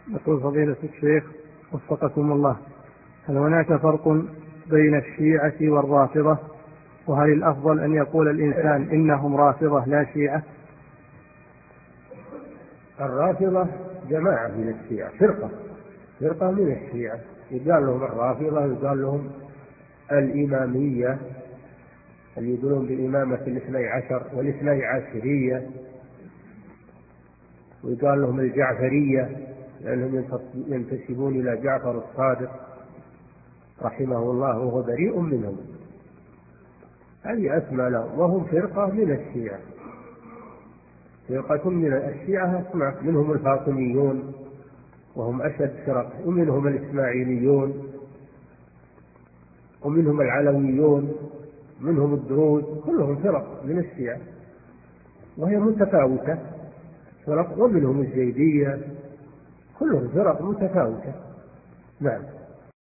يقول فضيلة الشيخ وفقكم الله، هل هناك فرق بين الشيعة والرافضة؟ وهل الأفضل أن يقول الإنسان إنهم رافضة لا شيعة؟ الرافضة جماعة من الشيعة، فرقة من الشيعة، يقال لهم الرافضة، يقال لهم الإمامية اللي يقولون بإمامة الاثني عشر والاثني عشرية، ويقال لهم الجعفرية لأنهم ينتسبون إلى جعفر الصادق رحمه الله وهو بريء منهم. هذه أسمى لهم، وهم فرقة من الشيعة، فرقة من الشيعة. اسمع، منهم الفاطميون وهم أشد فرق، ومنهم الإسماعيليون، ومنهم العلويون، منهم الدروز، كلهم فرق من الشيعة وهي متفاوتة فرق، ومنهم الزيدية، كلهم فرق متفاوتة. نعم.